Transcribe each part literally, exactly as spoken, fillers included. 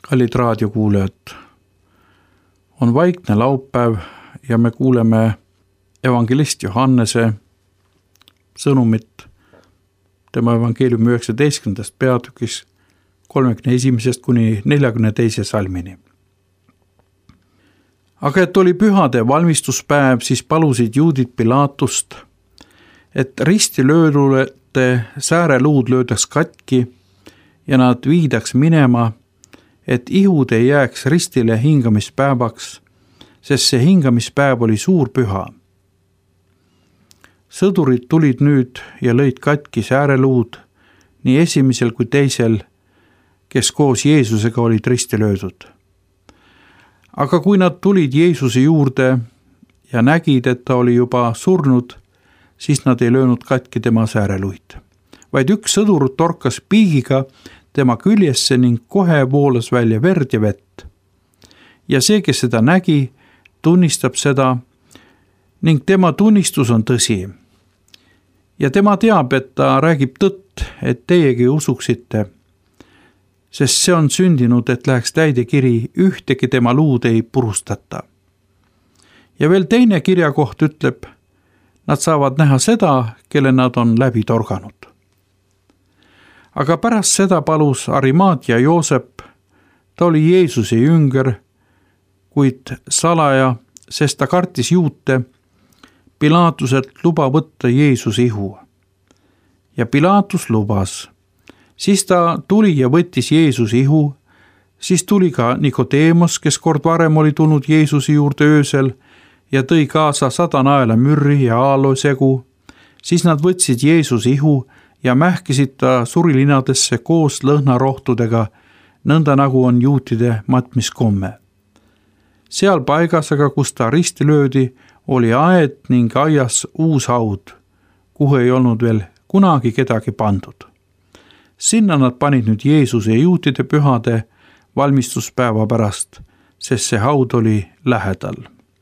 Kallid raadiokuulajad, on vaikne laupäev ja me kuuleme evangelist Johannese sõnumit tema evangeeliumi üheksateistkümnendast peatükis kolmekümne esimesest kuni neljakümne teise salmini. Aga et oli pühade valmistuspäev, siis palusid juudid Pilaatust, et risti löödulete sääreluud löödaks katki ja nad viidaks minema, et ihud ei jääks ristile hingamispäevaks, sest see hingamispäev oli suur püha. Sõdurid tulid nüüd ja lõid katki sääreluud nii esimesel kui teisel, kes koos Jeesusega olid risti löödud. Aga kui nad tulid Jeesuse juurde ja nägid, et ta oli juba surnud, siis nad ei löönud katki tema sääreluid, vaid üks sõdur torkas piigiga tema küljesse ning kohe voolas välja verd ja vett. Ja see, kes seda nägi, tunnistab seda ning tema tunnistus on tõsi. Ja tema teab, et ta räägib tõtt, et teiegi usuksite, sest see on sündinud, et läheks täide kiri, ühtegi tema luud ei purustata. Ja veel teine kirjakoht ütleb, nad saavad näha seda, kelle nad on läbi torganud. Aga pärast seda palus Arimaatia Joosep, ta oli Jeesuse jünger, kuid salaja, sest ta kartis juute, Pilaatuselt luba võtta Jeesuse ihu. Ja Pilaatus lubas. Siis ta tuli ja võttis Jeesuse ihu, siis tuli ka Nikodeemos, kes kord varem oli tulnud Jeesuse juurde öösel ja tõi kaasa sada naela mürri ja aalosegu. Siis nad võtsid Jeesuse ihu ja mähkisid ta surilinadesse koos lõhnarohtudega, nõnda nagu on juutide matmiskomme. Seal paigas aga, kus ta risti löödi, oli aed ning aias uus haud, kuhu ei olnud veel kunagi kedagi pandud. Sinna nad panid nüüd Jeesuse juutide pühade valmistuspäeva pärast, sest see haud oli lähedal.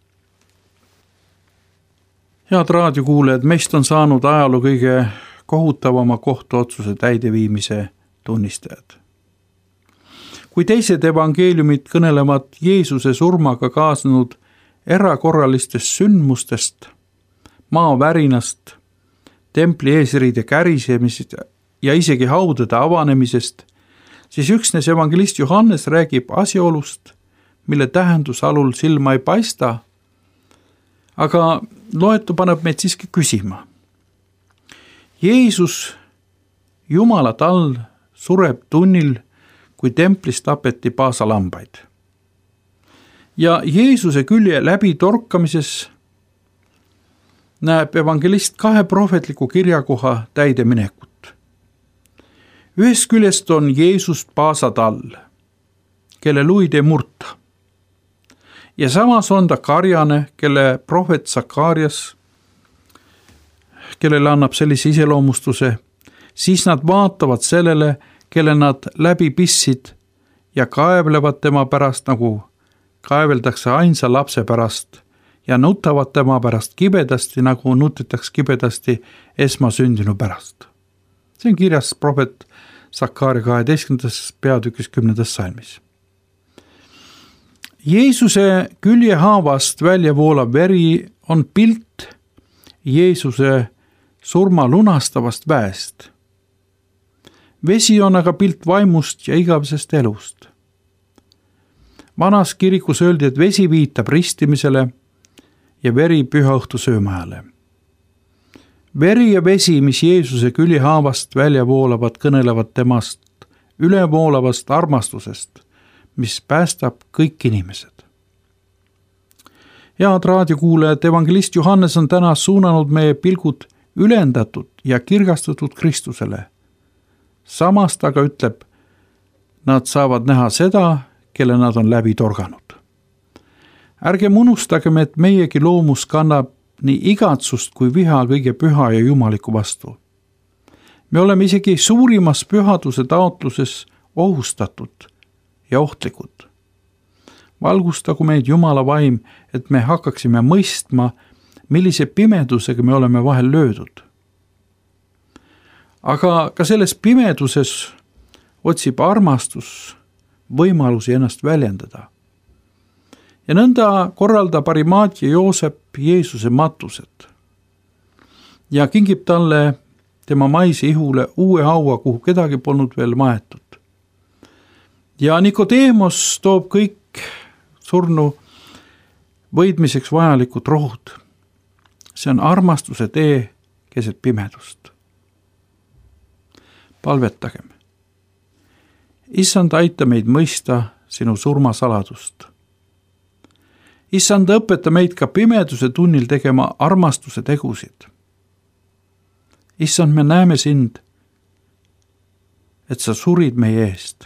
Head raadiokuulajad, meist on saanud ajaloo kõige kohutavama kohtuotsuse täideviimise tunnistajad. Kui teised evangeeliumid kõnelevad Jeesuse surmaga kaasnud erakorralistest sündmustest, maavärinast, templi eesriide kärisemisest ja isegi haudade avanemisest, siis üksnes evangelist Johannes räägib asjaolust, mille tähendus alul silma ei paista, aga loetu paneb meid siiski küsima. Jeesus Jumala all sureb tunnil, kui templis tapeti paasalambaid. Ja Jeesuse külje läbi torkamises näeb evangelist kahe prohvetliku kirjakoha täideminekut. Ühest küljest on Jeesus paasad all, kelle luid ei murta. Ja samas on ta karjane, kelle prohvet Sakarias, kellele annab sellise iseloomustuse, siis nad vaatavad sellele, kelle nad läbi pissid ja kaevlevad tema pärast, nagu kaeveldakse ainsa lapse pärast ja nutavad tema pärast kibedasti, nagu nutitaks kibedasti esmasündinu pärast. See on kirjas prohvet Sakari kaheteistkümnendas peatükis kümnendas salmis. Jeesuse küljehaavast välja voolav veri on pilt Jeesuse surma lunastavast väest. Vesi on aga pilt vaimust ja igavesest elust. Vanas kirikus öeldi, et vesi viitab ristimisele ja veri pühaõhtu söömajale. Veri ja vesi, mis Jeesuse küljehaavast välja voolavad, kõnelevad temast ülevoolavast armastusest, mis päästab kõik inimesed. Head raadiokuulajad, evangelist Johannes on täna suunanud meie pilgud ülendatud ja kirgastatud Kristusele. Samast aga ütleb, nad saavad näha seda, kelle nad on läbi torganud. Ärgem unustagem, et meiegi loomus kannab nii igatsust kui viha kõige püha ja jumaliku vastu. Me oleme isegi suurimas pühaduse taotluses ohustatud ja ohtlikud. Valgustagu meid Jumala vaim, et me hakkaksime mõistma, millise pimedusega me oleme vahel löödud. Aga ka selles pimeduses otsib armastus võimalusi ennast väljendada. Ja nõnda korraldab Arimaatja Joosep Jeesuse matused ja kingib talle tema maise ihule uue haua, kuhu kedagi polnud veel maetud. Ja Nikodeemos toob kõik surnu võidmiseks vajalikud rohud. See on armastuse tee keset pimedust. Palvetagem. Issand, aita meid mõista sinu surmasaladust. Issand, õpeta meid ka pimeduse tunnil tegema armastuse tegusid. Issand, me näeme sind, et sa surid meie eest.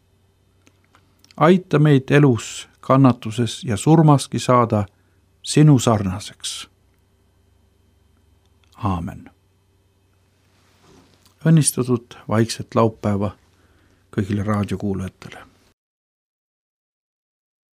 Aita meid elus, kannatuses ja surmaski saada sinu sarnaseks. Aamen. Õnnistatud vaikset laupäeva kõigile raadiokuulajatele.